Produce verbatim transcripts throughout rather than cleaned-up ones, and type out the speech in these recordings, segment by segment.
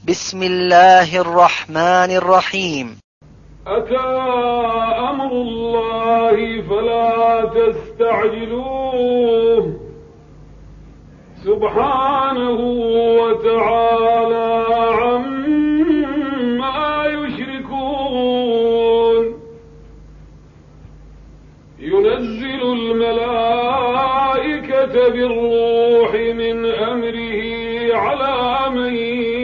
بسم الله الرحمن الرحيم. أتى أمر الله فلا تستعجلوه سبحانه وتعالى عما يشركون. ينزل الملائكة بالروح من أمره على من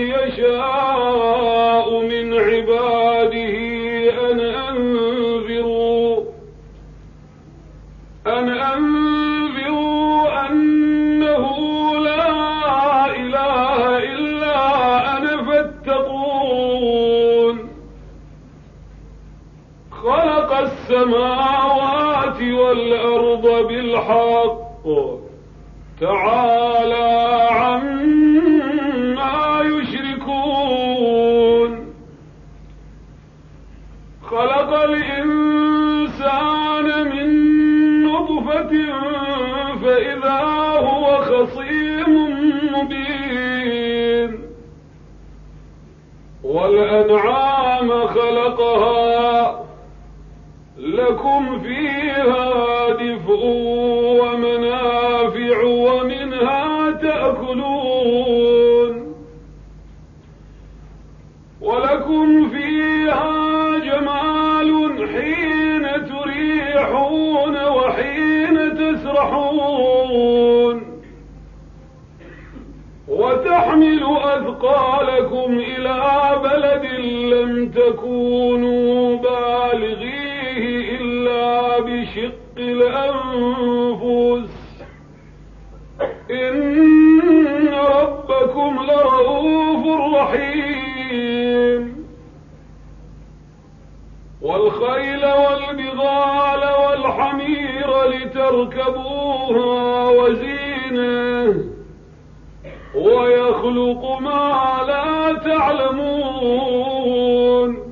يشاء من عباده أن أنذروا أن أنذروا أنه لا إله إلا أنا فاتقون. خلق السماوات والأرض بالحق تعالى عما يشركون. خلق الإنسان من نطفة فإذا هو خصيم مبين. والأنعام خلقها لكم فيها دفء ومنافع ومنها تأكلون ولكم فيها جمال حين تريحون وحين تسرحون. وتحمل أثقالكم إلى بلد لم تكونوا بالغيه إلا بشق الأنفس إن ربكم لرؤوف رحيم. والخيل والبغال والحمير لتركبوها وزينه ويخلق ما لا تعلمون.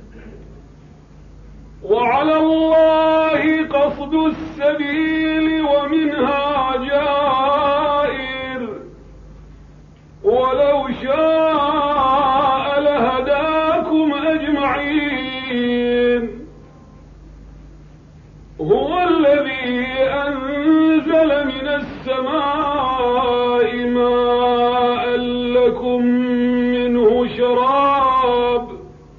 وعلى الله قصد السبيل ومنها جائر ولو شاء لهداكم أجمعين. هو الذي أنزل من السماء ماء لكم منه شراب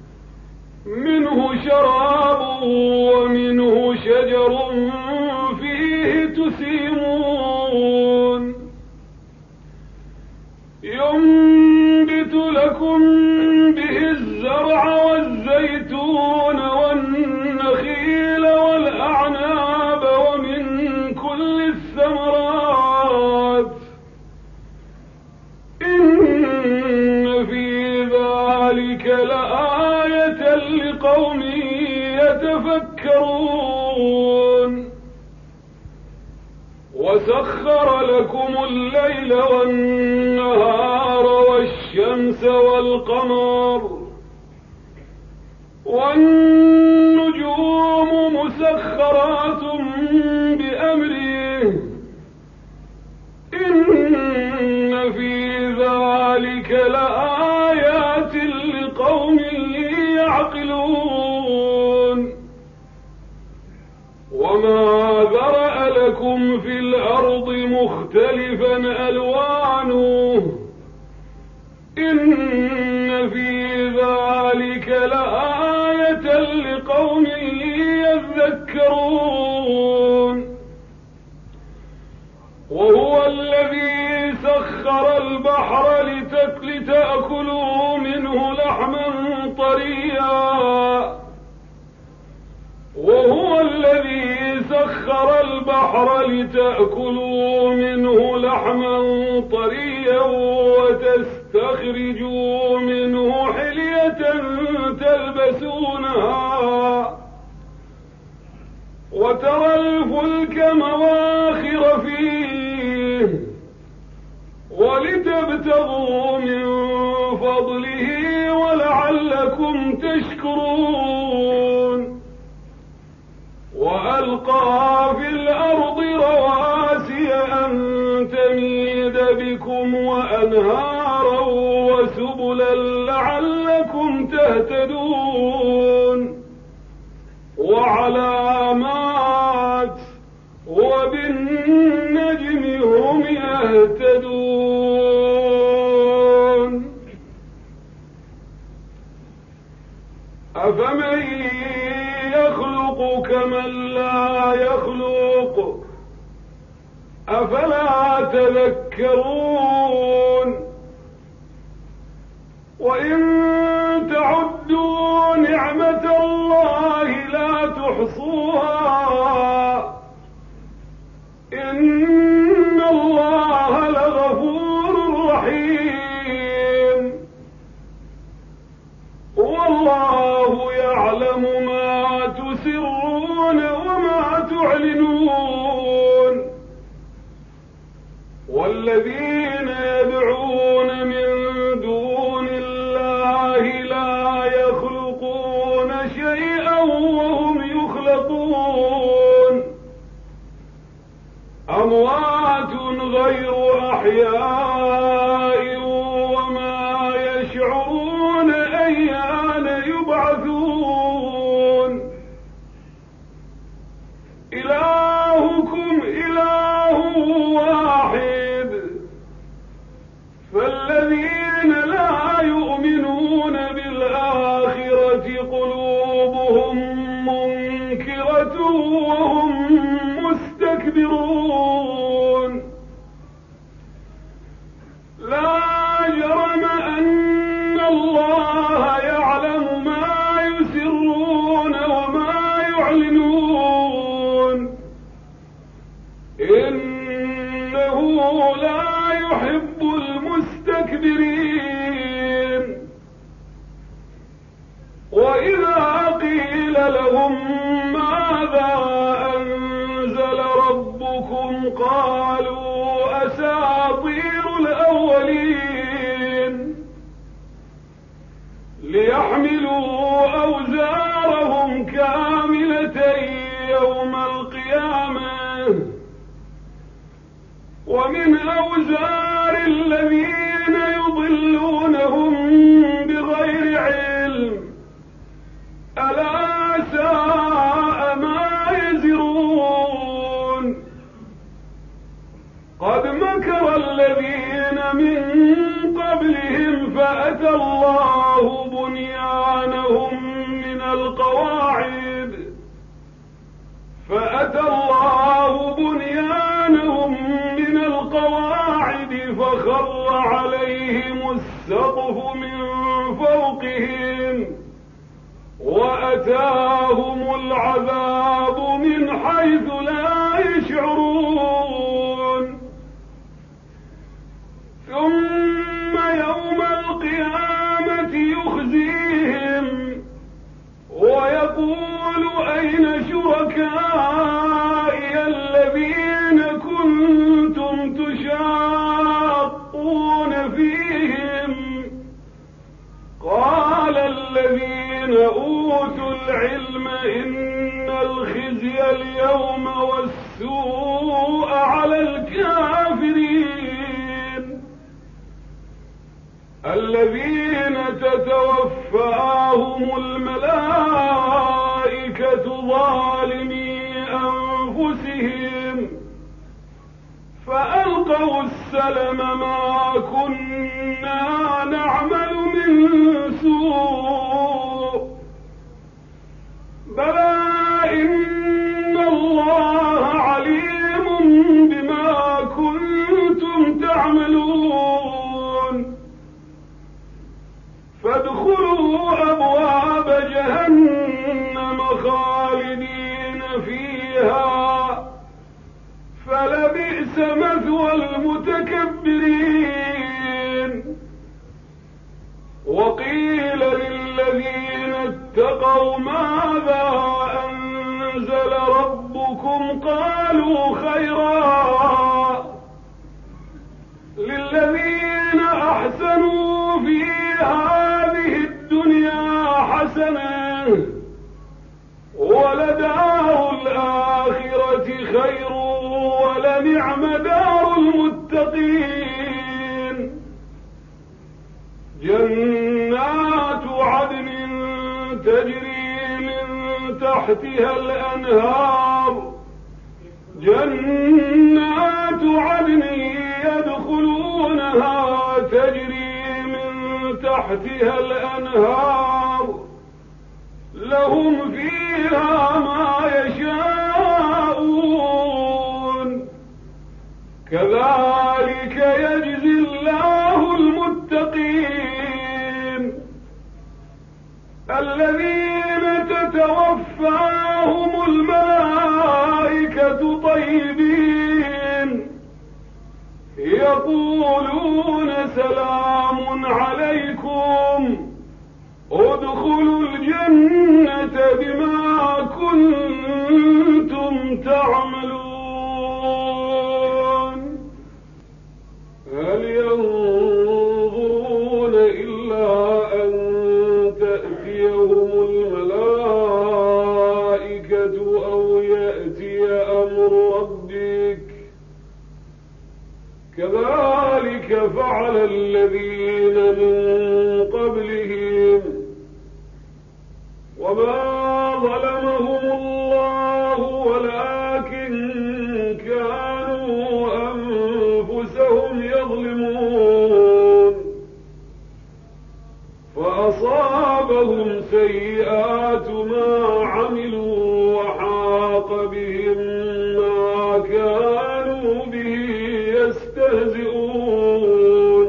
منه شراب ومنه شجر فيه تسيمون. ينبت لكم به الزرع والزيتون والنخيل والأعناب ومن كل الثمرات إن في ذلك لآية لقوم يتفكرون. وسخر لكم الليل والنهار والشمس والقمر والنجوم مسخرات بأمره إن في ذلك لآيات لقوم يعقلون. وما ذرأ لكم في الأرض مختلفا ألوانه إن في ذلك لآية لقوم يذكرون. وهو الذي سخر البحر لتأكلوا منه لحما طريا وهو الذي سخر البحر لتأكلوا منه لحما طريا وتستخرجوا منه حلية تلبسونها وترى الفلك مواخر فيه ولتبتغوا من فضله ولعلكم تشكرون. وألقى في الأرض رواسي أن تميد بكم وأنهارا وسبلا لعلكم تهتدون وعلامات وبالنجم هم يهتدون أفمن يخلق كمن لا يخلق أفلا تذكرون وإن تعدوا نعمة الله لا تحصوها إن الله لغفور رحيم والله يعلم ما تسرون وما تعلنون والذين يدعون من دون الله لا يخلقون شيئا وهم يخلقون أموات غير أحياء وما يشعرون أيان يبعثون إلهكم إله واحد فالذين لا يؤمنون بالآخرة قلوبهم منكرة وهم مستكبرون لا جرم أن الله يعلم ما يسرون وما يعلنون إنه لا يحب المستكبرين وإذا قيل لهم ماذا أنزل ربكم قالوا أساطير الأولين ليحملوا أوزارهم كاملة يوم القيامة ومن أوزار الذين يضلونهم بغير علم ألا ساء ما يزرون قد مكر الذين من قبلهم فأتى الله بنيانهم من القواعد فأتى الله بنيانهم من القواعد فخر عليهم السقف من فوقهم وأتاهم العذاب من حيث لا يشعرون ثم يوم القيامة يخزيهم ويقول أين شركائي الذين كنتم تشاقون فيهم قال الذين أوتوا العلم إن الخزي اليوم والسوء على الكافرين الذين تتوفاهم الملائكة ظالمي أنفسهم فألقوا السلم ما كنا نعمل من سوء بلى إن الله عليم بما كنتم تعملون فادخلوا أبواب جهنم خالدين فيها فلبئس مثوى المتكبرين وقيل للذين اتقوا ماذا أنزل ربكم قالوا خيرا للذين أحسنوا في هذه الدنيا حسنة ولدار الآخرة خير ولنعم دار المتقين جنات عدن تجري من تحتها الأنهار جنات عدن يدخلونها تجري من تحتها الأنهار لهم فيها ما يشاءون كذلك يجزي الله المتقين الذين تتوفاهم الملائكة طيبين يقولون سلام عليكم ادخلوا الجنة بما كنتم تعملون هل ينظرون إلا أن تأتيهم الملائكة أو يأتي أمر ربك كذلك فعل الذين من قبلهم وما ظلمهم الله ولكن كانوا أنفسهم يظلمون فأصابهم سيئات ما عملوا وحاق بهم ما كانوا به يستهزئون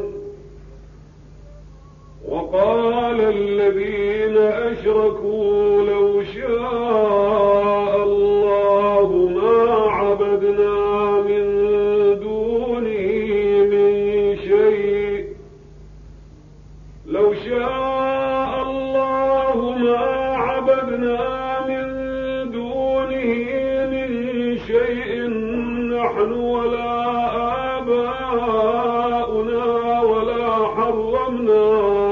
وقال الذين أشركوا لو شاء الله ما عبدنا من دونه من شيء لو شاء الله ما عبدنا من دونه من شيء نحن ولا آباؤنا ولا حرمنا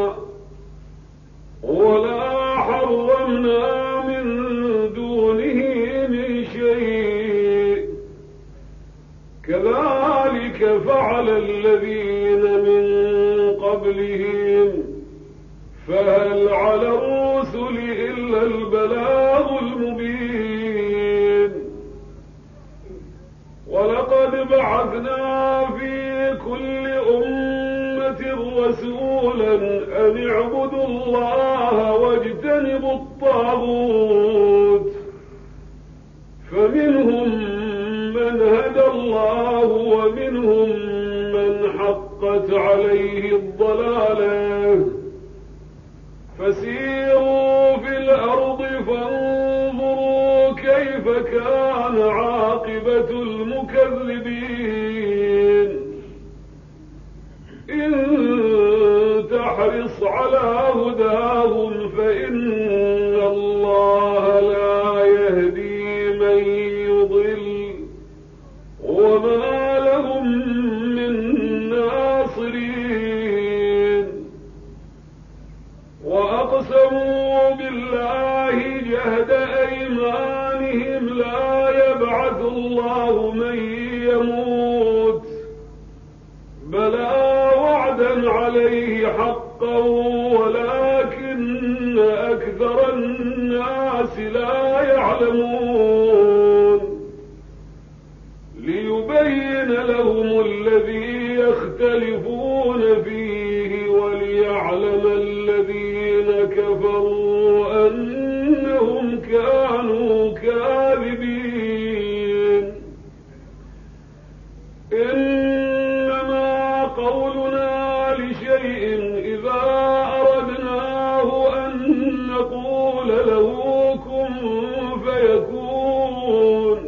ولا حرمنا من دونه من شيء كذلك فعل الذين من قبلهم فهل على الرسل إلا البلاغ المبين ولقد بعثنا في كل أمة رسولا أن اعبدوا الله واجتنبوا الطاغوت فمنهم من هدى الله ومنهم من حقت عليه الضلالة فسيروا في الأرض فانظروا كيف كان عاقبة المكذبين إن تحرص على هداهم فإن الله لا يهدي من يضل وما لهم من ناصرين وأقسموا بالله جهد أيمانهم لا يبعث الله من يموت بلى وعدا عليه حقا ولكن أكثر الناس لا يعلمون ليبين لهم الذي يختلفون فيه وليعلم الذين كفروا أنهم كانوا كاذبين إنما قولنا لشيء إذا أردناه أن نقول له كن فيكون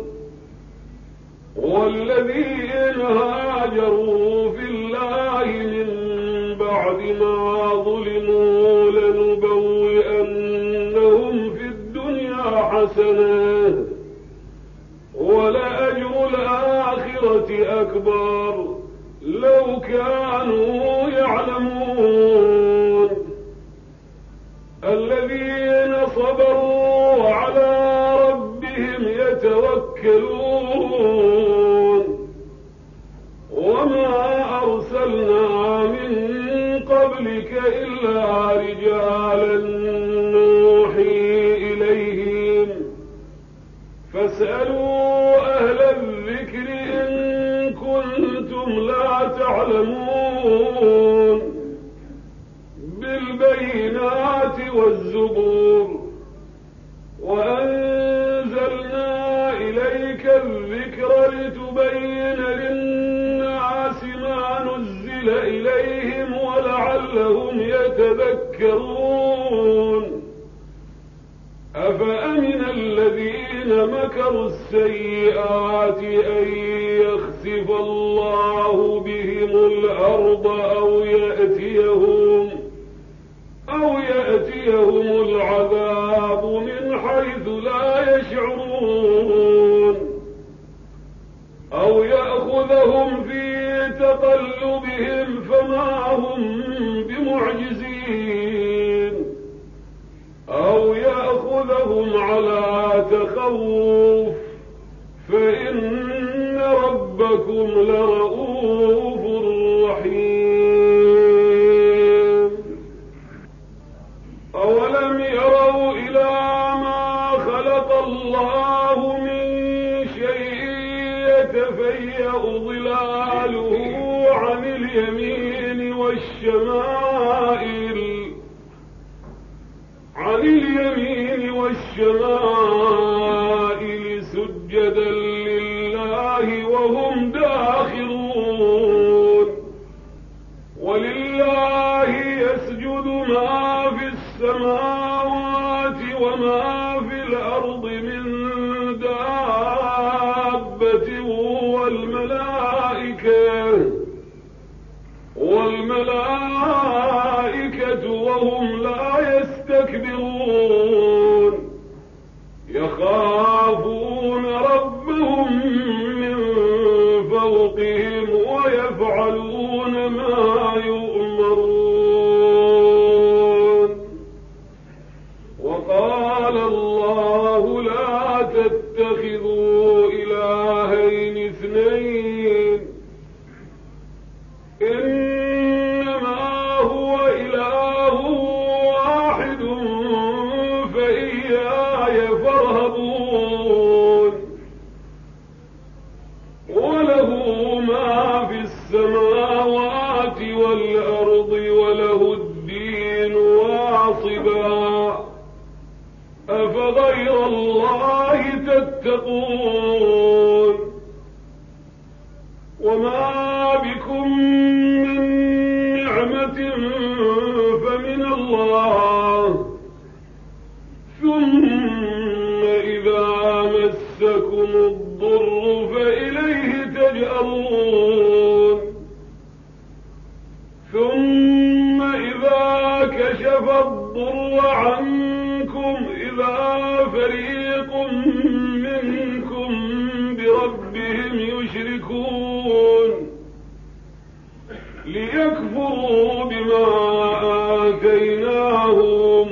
والذين هاجروا في الله من بعد ما ظلموا لنبوئنهم في الدنيا حسنة ولأجر الآخرة أكبر لو كانوا يعلمون الذين صبروا وعلى ربهم يتوكلون وما أرسلنا من قبلك إلا رجالا نوحي إليهم فاسألوا أهل الذكر إن كنتم لا تعلمون بالبينات والزبور وأنزلنا إليك الذكر لتبين للناس ما نزل إليهم ولعلهم يتذكرون أفأمن الذين مكروا السيئات أن يخسف الله بهم الأرض أو يأتيهم أو يأتيهم العذاب من حيث لا يشعرون أو يأخذهم في تقلبهم فما هم بمعجزين أو يأخذهم على تخوف فإن ربكم لرؤوف رحيم أولم يروا إلى ما خلق الله من شيء يتفيأ ظلاله عن اليمين والشمائل عن اليمين والشمائل سجدا لله وهم داخرون ولله يسجد ما في السماوات وما في الأرض من دابة والملائكة والملائكة وهم لا يستكبرون يخافون ربهم من فوقهم ويفعلون ما يؤمرون وقال الله لا تتخذوا إلهين اثنين إنما هو إله واحد فإياي فارهبون وله ما في السماوات والأرض وله الدين واصبا أفغير الله تتقون وما بكم من نعمة فمن الله ثم إذا مسكم الضر فإليه تجأرون ثم إذا كشف الضر عنكم إذا فريق منكم بربهم يشركون ليكفروا بما آتيناهم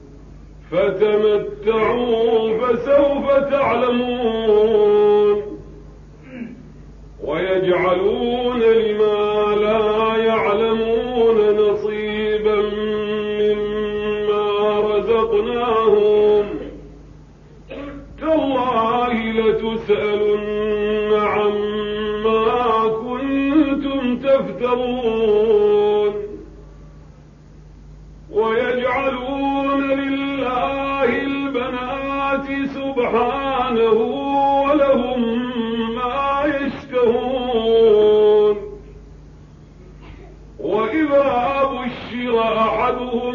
فتمتعوا فسوف تعلمون ويجعلون لما لا يعلمون نصيبا مما رزقناهم تالله لتسألن عما كنتم تفترون ويجعلون لله البنات سبحانه ولهم ما يشتهون وإذا بشر أحدهم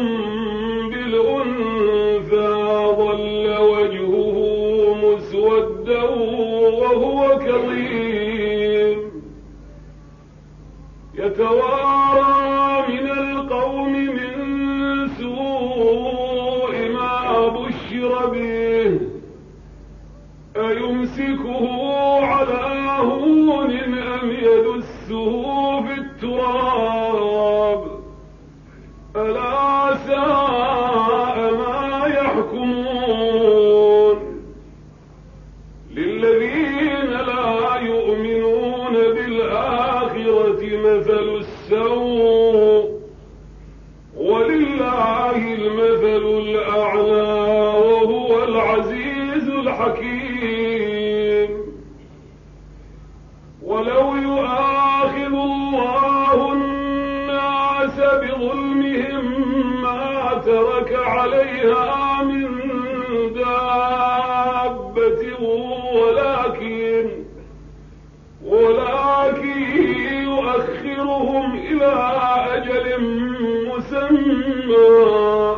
بالأنثى ظل وجهه مسودا وهو كظيم يتوارى من القوم من سوء ما بشر به أيمسكه على هون أم يدسه في التراب ألا ساء ما يحكمون للذين لا يؤمنون بالآخرة مثل السوء بظلمهم ما ترك عليها من دابة ولكن ولكن يؤخرهم إلى أجل مسمى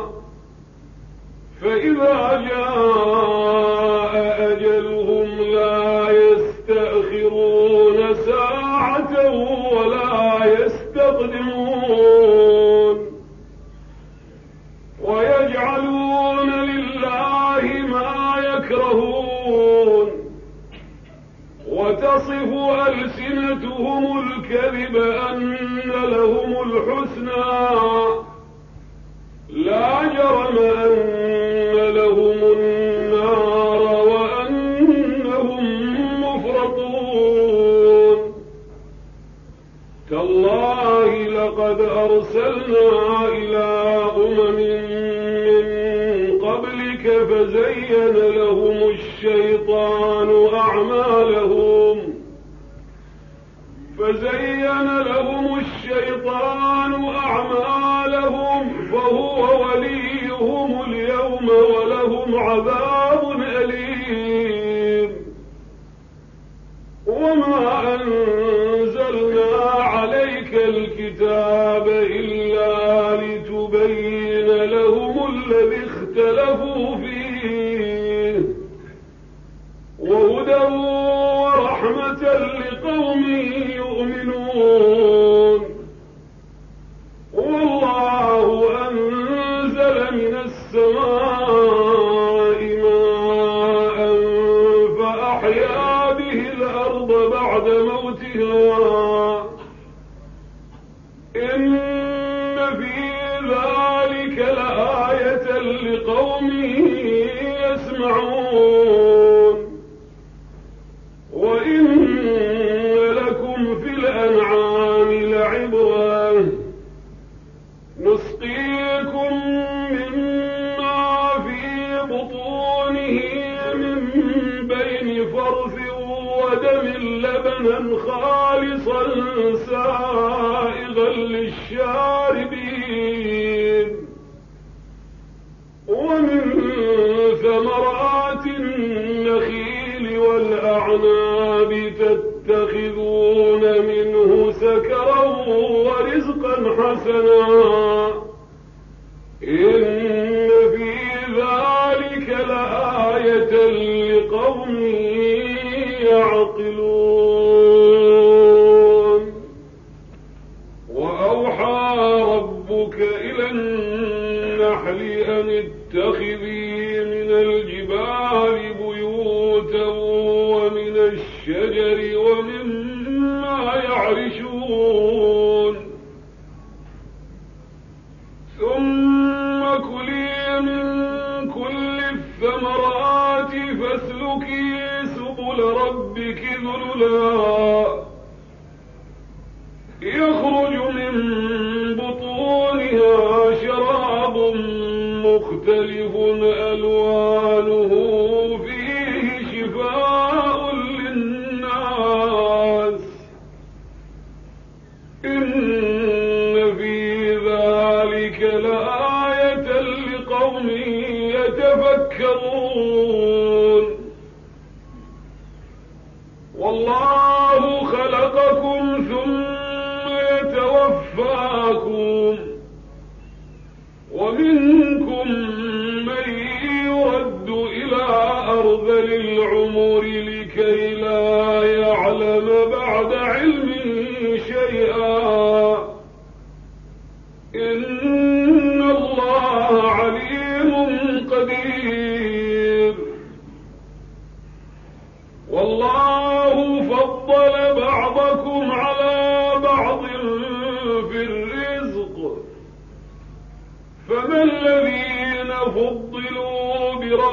فإذا جاء أجلهم لا يستأخرون ساعة ولا يستقدمون ويجعلون لله ما يكرهون وتصف ألسنتهم الكذب أن لهم الحسنى لا جرم أن لهم النار وأنهم مفرطون تالله لقد أرسلنا إلى أمم من قبلك فزين لهم الشيطان أعمالهم فزين لهم الشيطان أعمالهم فهو وليهم اليوم ولهم عذاب أليم وما أنزلنا عليك الكتاب إلا لتبين لهم الذي اختلفوا فيه وهدى ورحمة لقوم يؤمنون والله أنزل من السماء ماء فأحيا به الأرض بعد موتها إن في ذلك لآية لقوم يسمعون وإن لكم في الأنعام لعبرة نسقيكم مما في بطونه من بين فرث ودم لبنا خالصا سائغا للشاربين ومن ثمرات النخيل والأعناب تتخذون منه سكرا ورزقا حسنا إن في ذلك لآية لقوم يعقلون وأوحى ربك إلى النحل أن اتخذي من الجبال بيوتا ومن الشجر ومما يعرشون ثم كلي من كل الثمرات فاسلكي سبل ربك ذللا يخرج من بطونها شراب مختلف ألوانه فيه شفاء للناس إن في ذلك لآية لقوم يتفكرون والله خلقكم ثم يتوفاكم ومنكم من يرد إلى أرذل العمر لكي لا يعلم بعد علم شيئا إن الله عليم قدير والله فضل بعضكم على بعض في الرزق فما الذين فضلوا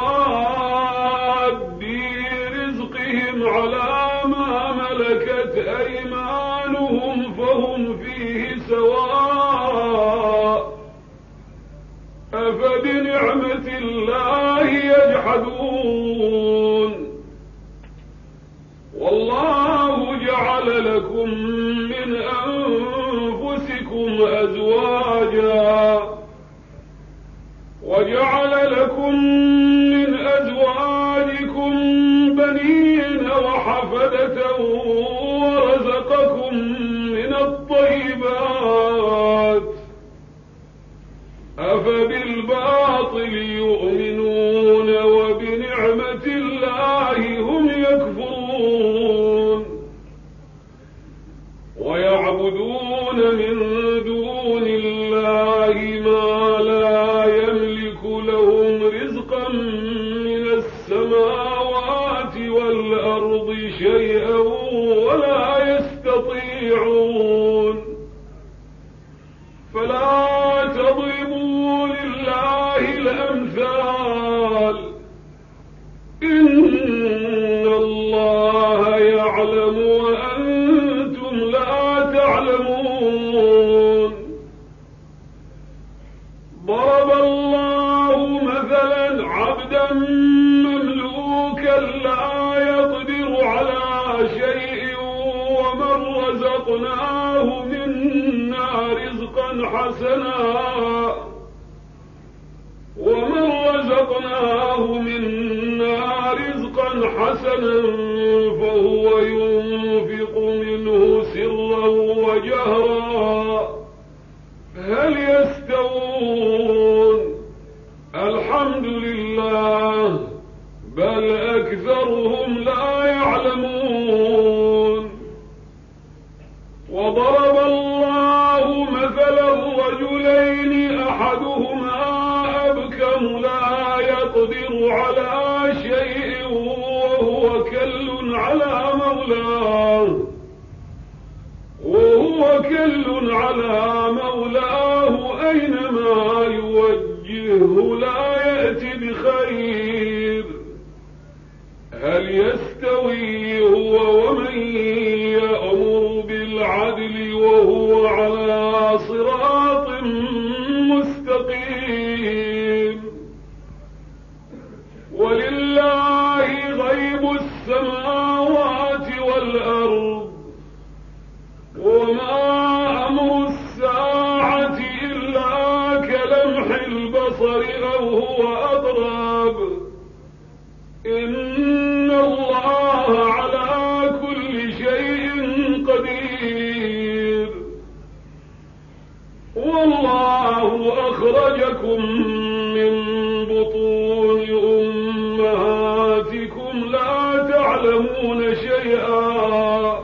براد رزقهم على ما ملكت أيمانهم فهم فيه سواء أفبنعمة الله يجحدون والله جعل لكم من أنفسكم أزواجا أزواجا وجعل لكم من أزواجكم بنين وحفدة ورزقكم من الطيبات أفبالباطل يؤمنون وبنعمة الله هم يكفرون ويعبدون من دون الله ما لا يملك لهم رزقا من السماوات والأرض شيئا ولا يستطيعون فلا تضربوا لله الأمثال إن الله يعلم وأنتم لا تعلمون ضرب الله مثلا عبدا مملوكا لا يقدر على شيء ومن رزقناه منا رزقا حسنا ومن رزقناه منا رزقا حسنا فهو ينفق منه سرا وجهرا هل يستوون الحمد لله بل أكثرهم لا يعلمون وضرب الله مثلا رجلين أحدهما أبكم لا يقدر على شيء وهو كل على مولاه وهو كل على مولاه أينما يوجهه لا يأتي بخير هل يستوي هو ومن يأمر بالعدل وهو على صراط مستقيم ولله غيب السماوات والأرض وما أمر الساعة إلا كلمح البصر أو هو أضرب إن الله على كل شيء قدير والله أخرجكم من بطون أمهاتكم لا تعلمون شيئا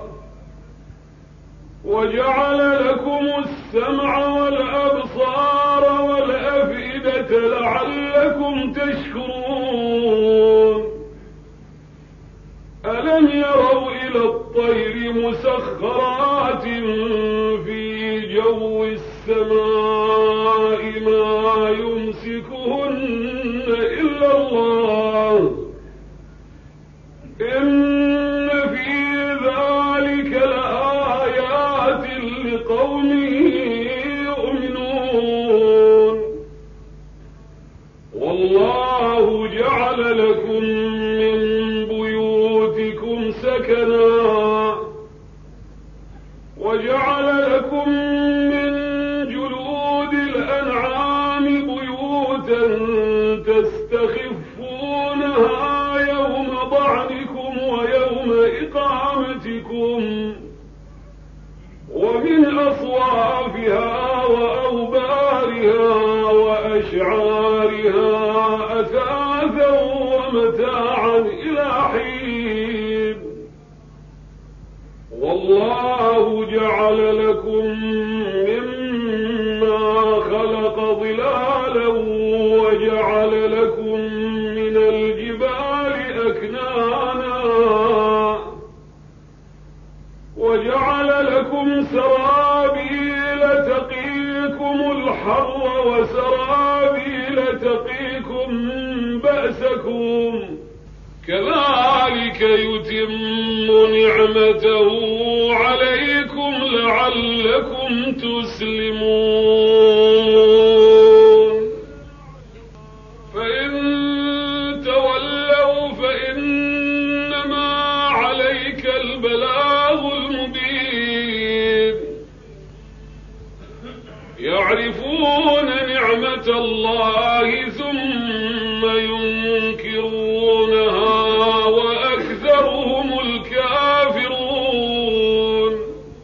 وجعل لكم السمع والأبصار والأفئدة لعلكم تشكرون ألم يروا إلى الطير مسخرات في جو السماء ما يمسكهن إلا الله إن في ذلك لآيات لقوم يؤمنون والله جعل لكم من بيوتكم سكنا وجعل لكم من جلود الأنعام بيوتا تستخفونها يوم ضعنكم ويوم إقامتكم ومن أصوافها وأوبارها وأشعارها أثاثا ومتاعا إلى حين والله جعل لكم مما خلق ظلالا وجعل لكم من الجبال أكنانا وجعل لكم سرابيل تقيكم الحر وسرابيل تقيكم بأسكم كذلك يتم نعمته عليكم لعلكم تسلمون فإن تولوا فإنما عليك البلاغ المبين يعرفون نعمة الله ثم ينكرونها وأكثرهم الكافرون.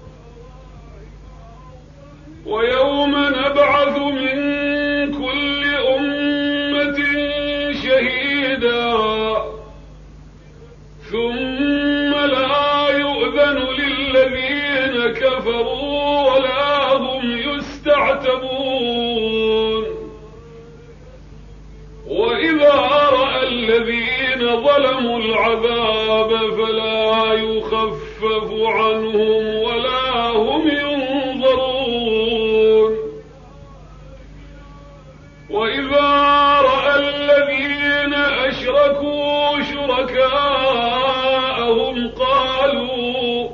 ويوم نبعث من كل أمة شهيدا ثم لا يؤذن للذين كفروا ولا هم يستعتبون. وإذا رأى الذين ظلموا العذاب فلا يخفف عنهم ولا هم ينظرون. وإذا رأى الذين أشركوا شركاءهم قالوا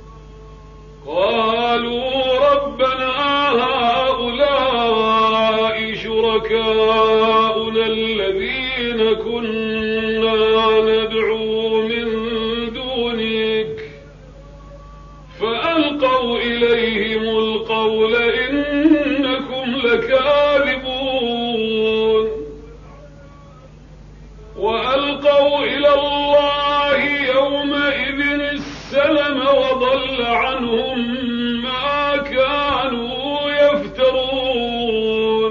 قالوا ربنا هؤلاء شركاؤنا الذين كنا ندعو من دونك فألقوا إليهم القول إنكم لكاذبون. وألقوا إلى الله يومئذ السلم وضل عنهم ما كانوا يفترون.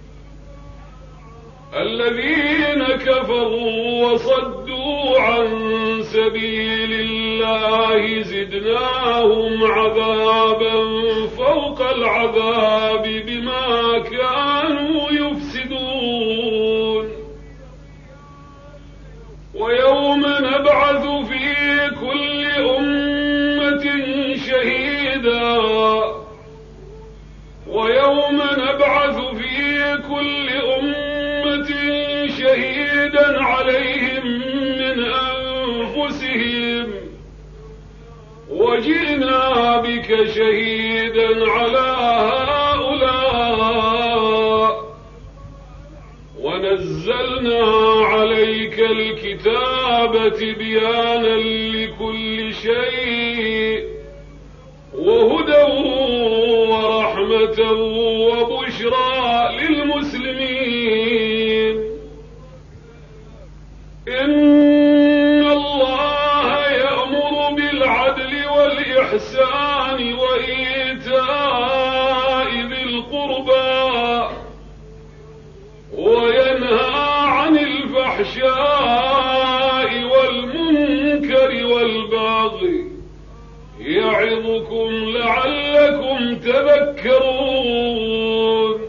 الذين كفروا وصدوا عن سبيل الله زدناهم عذابا فوق العذاب بما كانوا يفسدون. ويوم نبعث في كل أمة شهيدا ويوم نبعث في كل أمة شهيدا عليهم من أنفسهم وجئنا بك شهيدا على هؤلاء ونزلنا عليك الكتاب تبيانا لكل شيء وهدى ورحمة وبشرى للمسلمين. إن الله يأمر بالعدل والإحسان وإيتاء ذي القربى وينهى عن الفحشاء والمنكر والبغي يعظكم لعلكم تذكرون.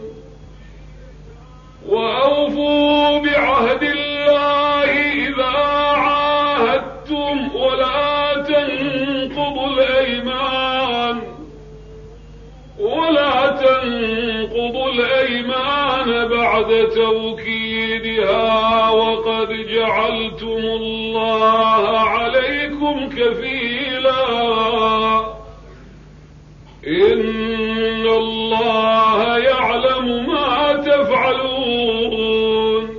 وأوفوا بعهد الله إذا عاهدتم ولا تنقضوا الأيمان ولا تنقضوا الأيمان بعد توكيدها وقد جعلتم الله عليكم كفيلا. إن الله يعلم ما تفعلون.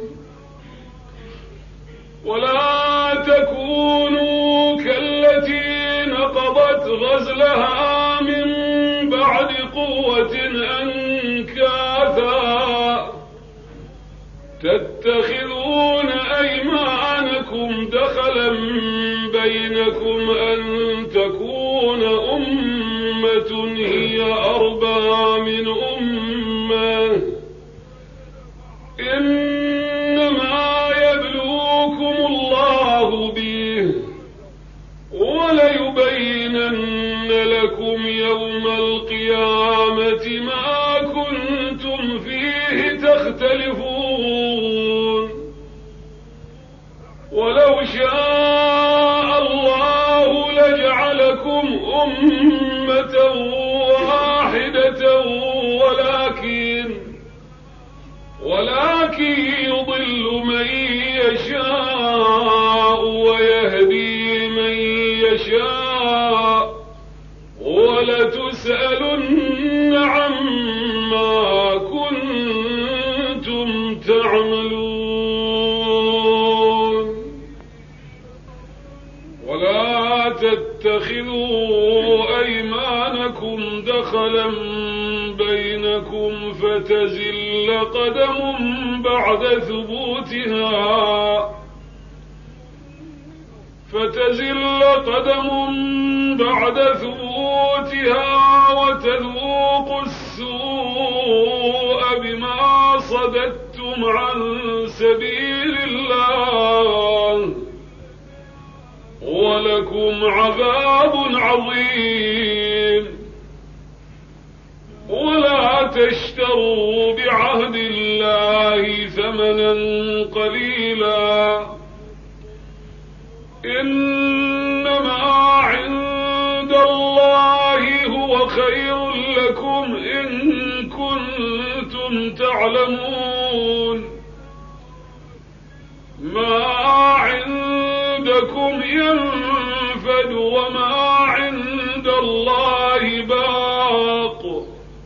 ولا تكونوا كالتي نقضت غزلها من بعد قوة أنكاثا تتخذون أيمانكم دخلا بينكم أن تكون أمة هي أربى من أمة إنما يبلوكم الله به وليبينن لكم يوم القيامة ما كنتم فيه تختلفون. ولو شاء الله لجعلكم أمة واحدة ولكن ولكن يضل من يشاء ويهدي من يشاء ولتسألن عما كنتم تعملون. ولا تتخذوا أيمانكم دخلا بينكم لكم فتزل قدم بعد ثبوتها فتزل قدم بعد ثبوتها وتذوقوا السوء بما صددتم عن سبيل الله ولكم عذاب عظيم. ولا تشتروا بعهد الله ثمنا قليلا إنما عند الله هو خير لكم إن كنتم تعلمون. ما عندكم ينفد وما عند الله باق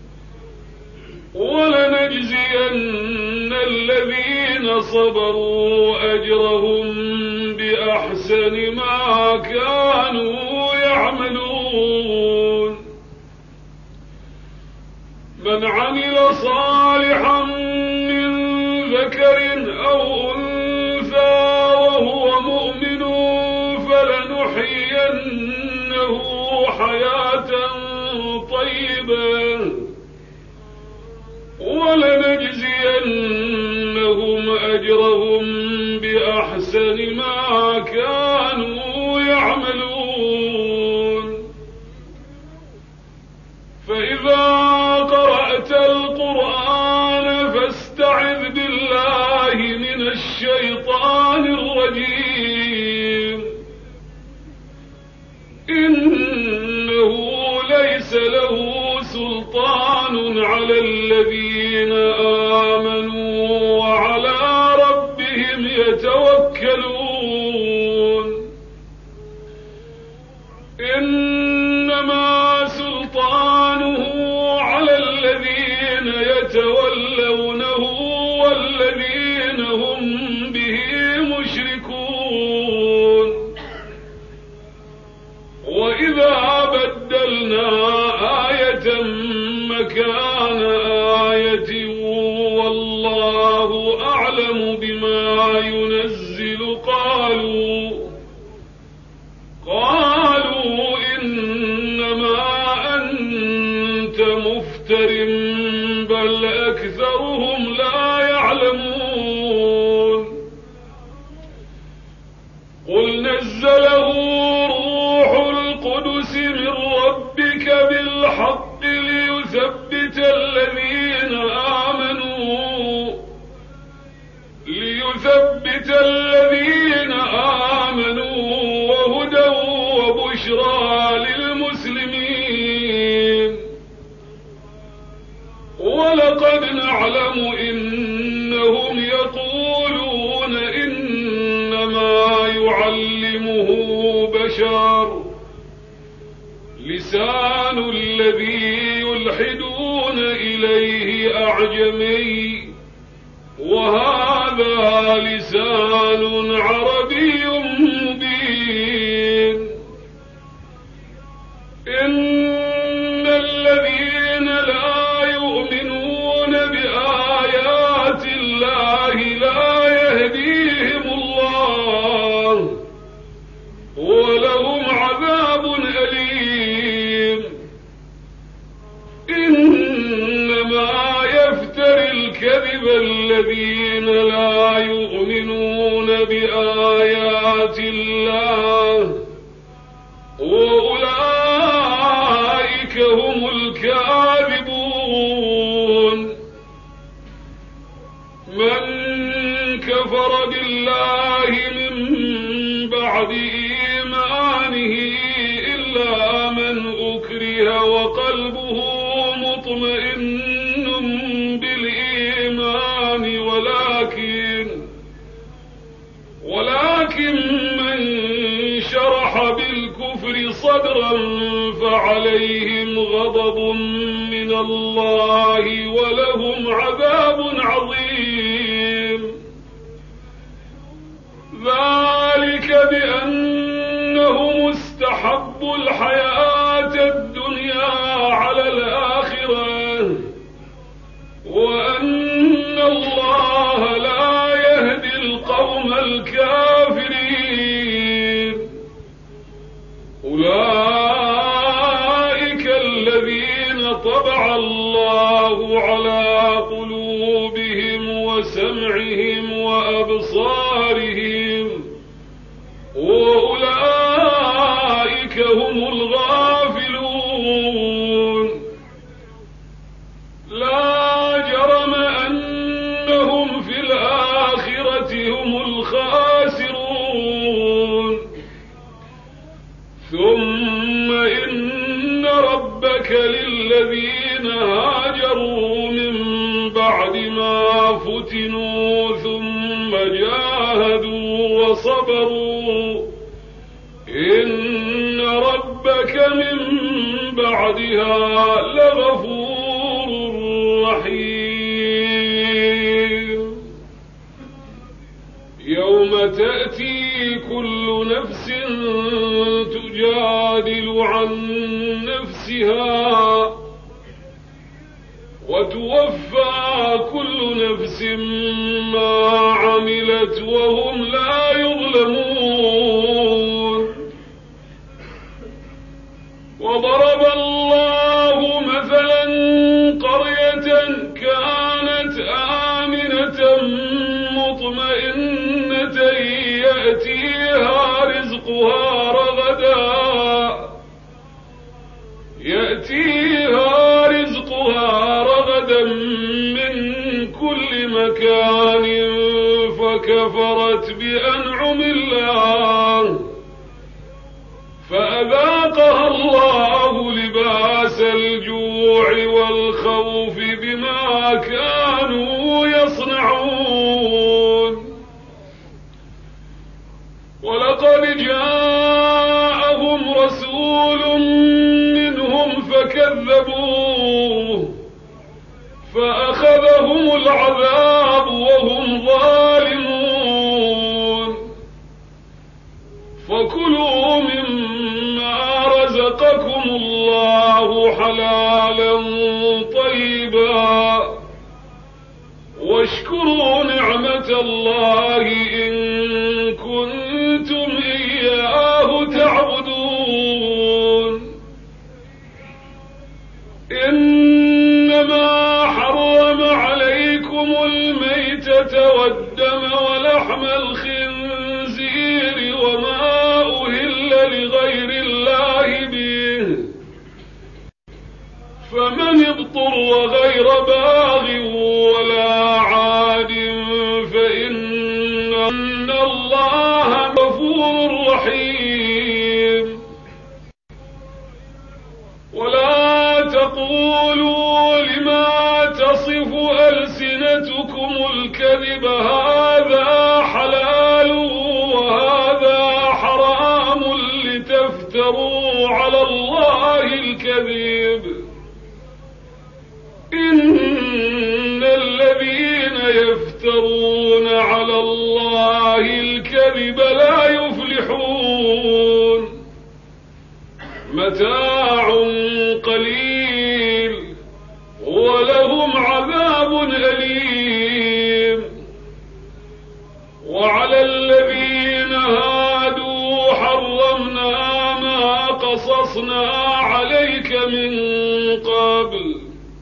ولنجزين الذين صبروا أجرهم بأحسن ما كانوا يعملون. من عمل صالحا من ذكر أو أنثى وهو مؤمن فلنحيينه حياة طيبة ولنجزينهم أجرهم بأحسن ما كانوا يعملون. فإذا قرأت القرآن فاستعذ بالله من الشيطان الرجيم إنه ليس له سلطان على الذين آمنوا وعلى ربهم يتوكلون. إنما سلطانه على الذين يتولونه والذين هم به مشركون. وإذا بدلنا آية مكان آية والله أعلم بما ينزل قالوا قالوا إنما أنت مفتر بل أكثرهم لا يعلمون. قل نزله روح القدس من ربك بالحق ليثبت الذين آمنوا ليثبت الذين آمنوا وهدى وبشرى للمسلمين. ولقد نعلم إنهم يقولون إنما يعلمه بشر لسان الذي يلحدون إليه أعجمي وهذا لسان عربي مبين. إن الذين لا يؤمنون بآيات الله لا يهديهم الله ولهم عذاب أليم. إنما يفتري الكذب الذين لا يؤمنون بآيات الله وأولئك هم الكاذبون. من كفر بالله من بعد إيمانه إلا من أكره وقلبه مطمئن بالإيمان ولكن ولكن من شرح بالكفر صدرا فعليهم غضب من الله ولهم عذاب عظيم. ذلك بأنهم استحبوا الحياة الدنيا على الآخرة على قلوبهم وسمعهم وأبصارهم وأولئك هم الغافلون لا جرم أنهم في الآخرة هم الخاسرون ثم إن ربك للذين هاجروا من بعد ما فتنوا ثم جاهدوا وصبروا إن ربك من بعدها لغفور رحيم يوم تأتي كل نفس تجادل عن نفسها وتوفى كل نفس ما عملت وهم لا يظلمون وضرب الله مثلا قرية كانت آمنة مطمئنة يأتيها رزقها رغدا يأتيها رزقها رغدا من كل مكان فكفرت بأنعم الله فأذاقها الله لباس الجوع والخوف بما كانوا يصنعون ولقد جاءهم رسول منهم فكذبوه فأخذهم العذاب وهم ظالمون فكلوا مما رزقكم الله حلالا طيبا واشكروا نعمة الله إن كنتم إياه تعبدون إنما حرم عليكم الميتة والدم ولحم الخنزير وما أهل لغير الله به فمن اضطر غير باغ ولا عاد فإن الله غفور رحيم ولا تقولوا لما تصف ألسنتكم الكذب هذا حلال وهذا حرام لتفتروا على الله الكذب إن الذين يفترون على الله الكذب لا يفلحون متاع قليل ولهم عذاب أليم وعلى الذين هادوا حرمنا ما قصصنا عليك من قبل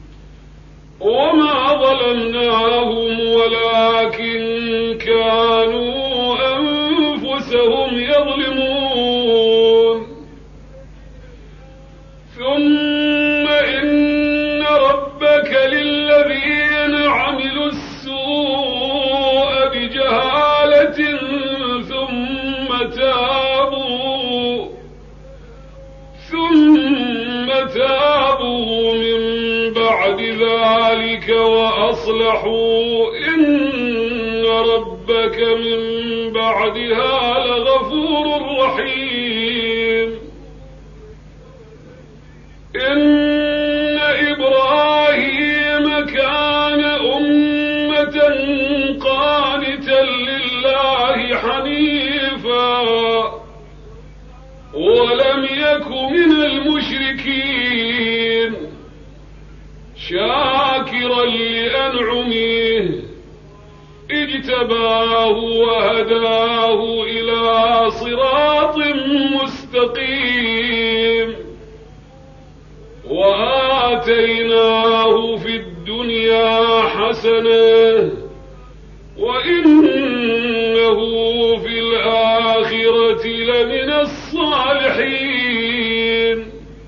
وما ظلمناهم ولكن كانوا أنفسهم يظلمون ثم إن ربك للذين عملوا السوء بجهالة ثم تابوا ثم تابوا من بعد ذلك وأصلحوا إن ربك من بعدها لغفور رحيم إن إبراهيم كان أمة قانتا لله حنيفا ولم يك من المشركين شاكرا لأنعمه اجتباه وهداه إلى صراط مستقيم وآتيناه في الدنيا حسنة وإنه في الآخرة لمن الصالحين.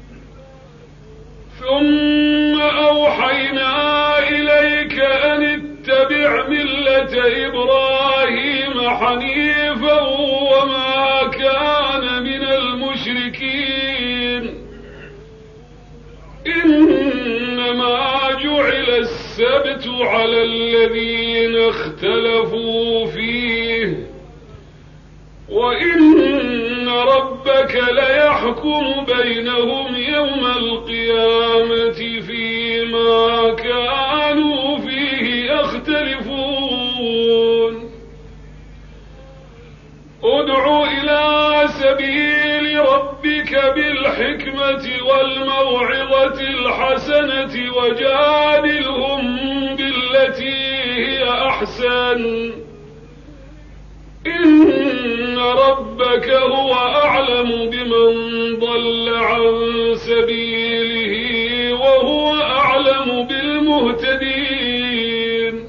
ثم أوحينا إليك أن اتبع ملة إبراهيم حنيفا وما كان من المشركين. إنما جعل السبت على الذين اختلفوا فيه وإن ربك ليحكم بينهم يوم القيامة فيما كانوا فيه يختلفون. ادع إلى سبيل ربك بالحكمة والموعظة الحسنة وجادلهم بالتي هي أحسن إن ربك هو أعلم بمن ضل عن سبيله وهو أعلم بالمهتدين.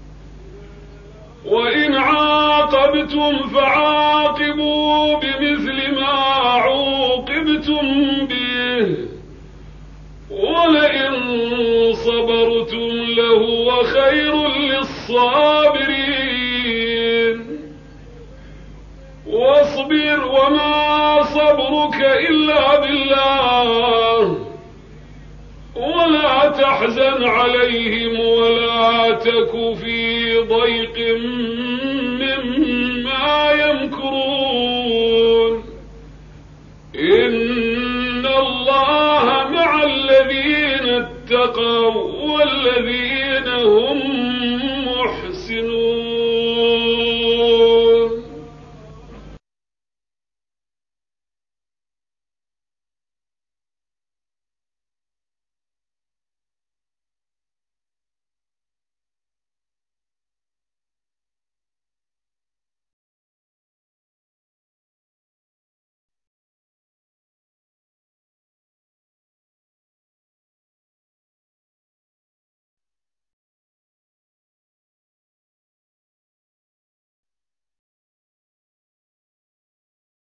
وإن عاقبتم فعاقبوا بمثل ما عوقبتم به ولئن صبرتم لهو خير للصابرين. واصبر وما صبرك إلا بالله ولا تحزن عليهم ولا تك في ضيق مما يمكرون. إن الله مع الذين اتقوا والذين هم